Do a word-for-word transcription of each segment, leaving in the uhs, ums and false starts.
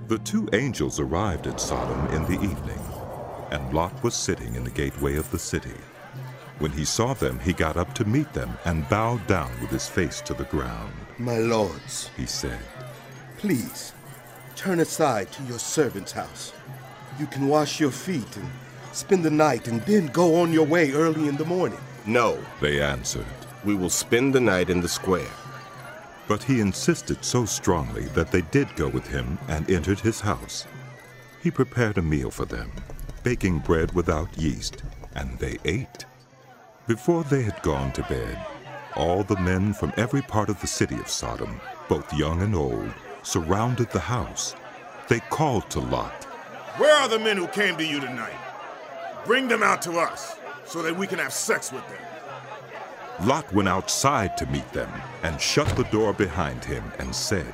The two angels arrived at Sodom in the evening, and Lot was sitting in the gateway of the city. When he saw them, he got up to meet them and bowed down with his face to the ground. My lords, he said, please, turn aside to your servant's house. You can wash your feet and spend the night and then go on your way early in the morning. No, they answered. We will spend the night in the square. But he insisted so strongly that they did go with him and entered his house. He prepared a meal for them, baking bread without yeast, and they ate. Before they had gone to bed, all the men from every part of the city of Sodom, both young and old, surrounded the house. They called to Lot. Where are the men who came to you tonight? Bring them out to us, so that we can have sex with them. Lot went outside to meet them and shut the door behind him and said,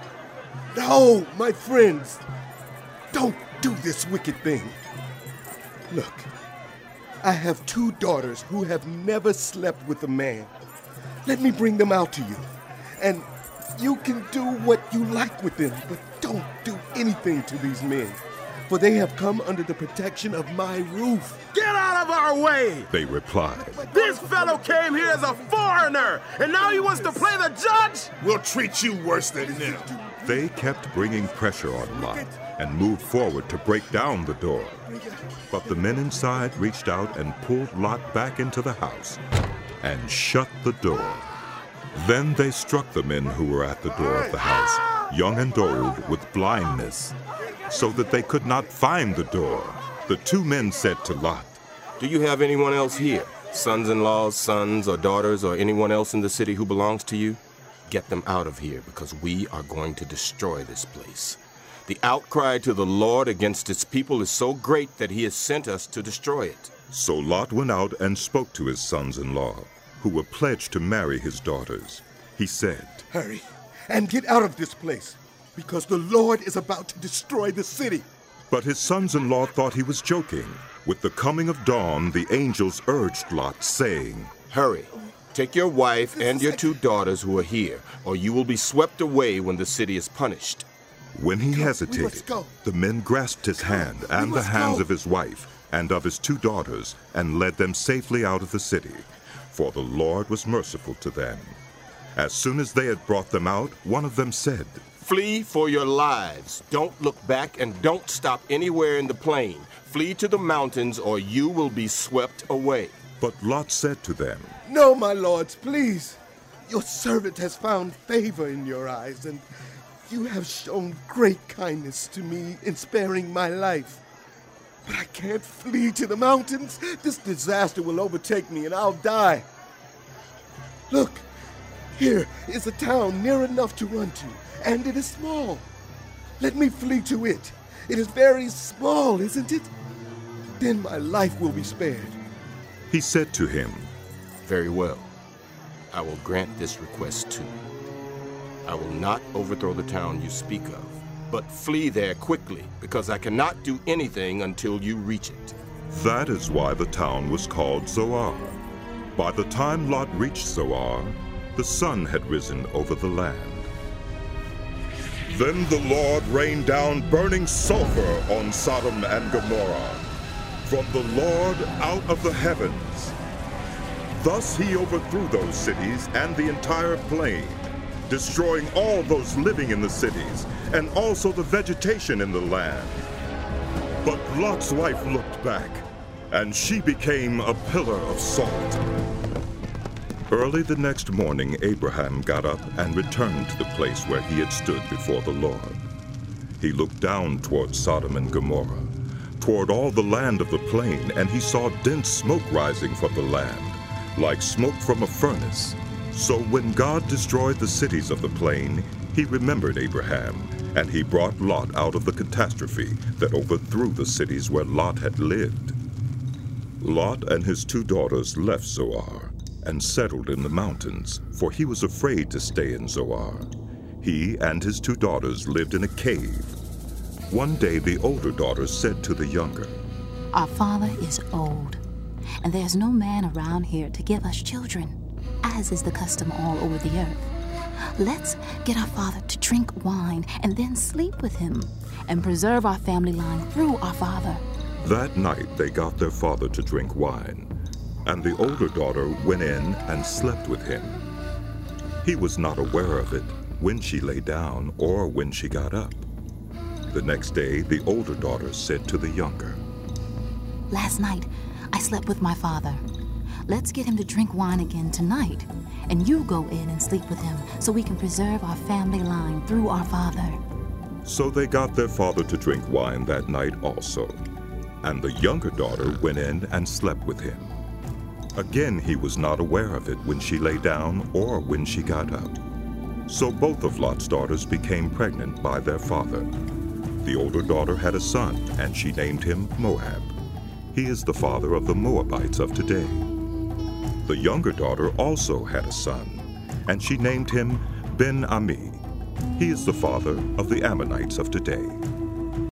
No, my friends, don't do this wicked thing. Look, I have two daughters who have never slept with a man. Let me bring them out to you, and you can do what you like with them, but don't do anything to these men, for they have come under the protection of my roof. Get out of our way, they replied. This fellow came here as a foreigner, and now he wants to play the judge? We'll treat you worse than them. They kept bringing pressure on Lot and moved forward to break down the door. But the men inside reached out and pulled Lot back into the house and shut the door. Then they struck the men who were at the door of the house, young and old, with blindness, so that they could not find the door. The two men said to Lot, Do you have anyone else here? Sons-in-laws, sons or daughters, or anyone else in the city who belongs to you? Get them out of here, because we are going to destroy this place. The outcry to the Lord against his people is so great that he has sent us to destroy it. So Lot went out and spoke to his sons-in-law, who were pledged to marry his daughters. He said, Hurry and get out of this place, because the Lord is about to destroy the city. But his sons-in-law thought he was joking. With the coming of dawn, the angels urged Lot, saying, Hurry, take your wife and your two daughters who are here, or you will be swept away when the city is punished. When he Come, hesitated, the men grasped his hand and the hands go. of his wife and of his two daughters and led them safely out of the city, for the Lord was merciful to them. As soon as they had brought them out, one of them said, Flee for your lives. Don't look back and don't stop anywhere in the plain. Flee to the mountains or you will be swept away. But Lot said to them, No, my lords, please. Your servant has found favor in your eyes, and you have shown great kindness to me in sparing my life. But I can't flee to the mountains. This disaster will overtake me and I'll die. Look, here is a town near enough to run to, and it is small. Let me flee to it. It is very small, isn't it? Then my life will be spared. He said to him, Very well. I will grant this request too. I will not overthrow the town you speak of, but flee there quickly, because I cannot do anything until you reach it. That is why the town was called Zoar. By the time Lot reached Zoar, the sun had risen over the land. Then the Lord rained down burning sulfur on Sodom and Gomorrah, from the Lord out of the heavens. Thus he overthrew those cities and the entire plain, destroying all those living in the cities, and also the vegetation in the land. But Lot's wife looked back, and she became a pillar of salt. Early the next morning, Abraham got up and returned to the place where he had stood before the Lord. He looked down toward Sodom and Gomorrah, toward all the land of the plain, and he saw dense smoke rising from the land, like smoke from a furnace. So when God destroyed the cities of the plain, he remembered Abraham, and he brought Lot out of the catastrophe that overthrew the cities where Lot had lived. Lot and his two daughters left Zoar and settled in the mountains, for he was afraid to stay in Zoar. He and his two daughters lived in a cave. One day the older daughter said to the younger, Our father is old, and there's no man around here to give us children, as is the custom all over the earth. Let's get our father to drink wine and then sleep with him, and preserve our family line through our father. That night they got their father to drink wine, and the older daughter went in and slept with him. He was not aware of it when she lay down or when she got up. The next day the older daughter said to the younger, Last night, I slept with my father. Let's get him to drink wine again tonight, and you go in and sleep with him so we can preserve our family line through our father. So they got their father to drink wine that night also, and the younger daughter went in and slept with him. Again he was not aware of it when she lay down or when she got up. So both of Lot's daughters became pregnant by their father. The older daughter had a son, and she named him Moab. He is the father of the Moabites of today. The younger daughter also had a son, and she named him Ben-Ami. He is the father of the Ammonites of today.